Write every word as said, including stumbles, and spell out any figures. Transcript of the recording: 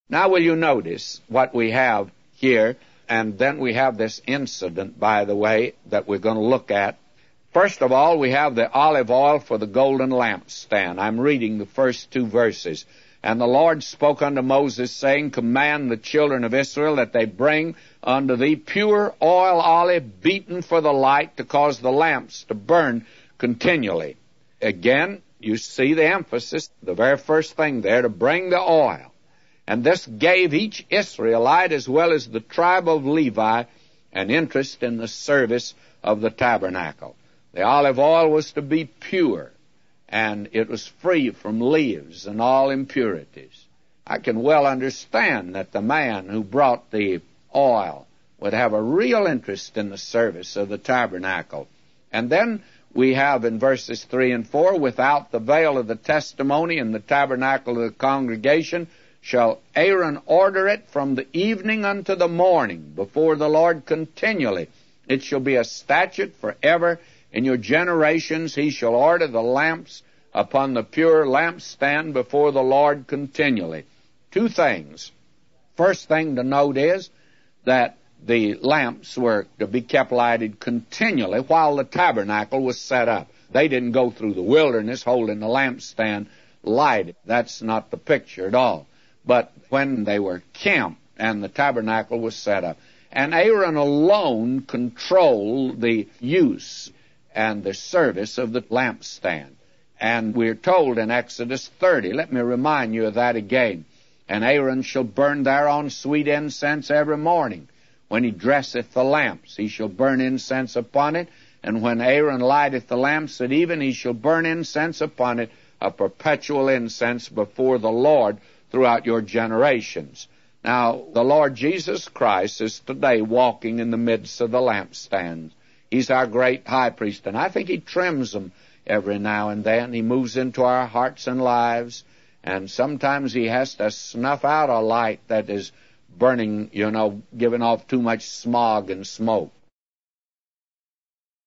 Now will you notice what we have here, and then we have this incident, by the way, that we're going to look at. First of all, we have the olive oil for the golden lampstand. I'm reading the first two verses. And the Lord spoke unto Moses, saying, Command the children of Israel that they bring unto thee pure oil olive beaten for the light, to cause the lamps to burn continually. Again, you see the emphasis, the very first thing there, to bring the oil. And this gave each Israelite, as well as the tribe of Levi, an interest in the service of the tabernacle. The olive oil was to be pure, and it was free from leaves and all impurities. I can well understand that the man who brought the oil would have a real interest in the service of the tabernacle. And then we have in verses three and four, without the veil of the testimony in the tabernacle of the congregation shall Aaron order it from the evening unto the morning before the Lord continually. It shall be a statute forever. In your generations he shall order the lamps upon the pure lampstand before the Lord continually. Two things. First thing to note is that the lamps were to be kept lighted continually while the tabernacle was set up. They didn't go through the wilderness holding the lampstand lighted. That's not the picture at all. But when they were camped and the tabernacle was set up. And Aaron alone controlled the use and the service of the lampstand. And we're told in Exodus thirty, let me remind you of that again, and Aaron shall burn thereon sweet incense every morning. When he dresseth the lamps, he shall burn incense upon it, and when Aaron lighteth the lamps at even, he shall burn incense upon it, a perpetual incense before the Lord throughout your generations. Now, the Lord Jesus Christ is today walking in the midst of the lampstands. He's our great high priest, and I think he trims them every now and then. He moves into our hearts and lives, and sometimes he has to snuff out a light that is burning, you know, giving off too much smog and smoke.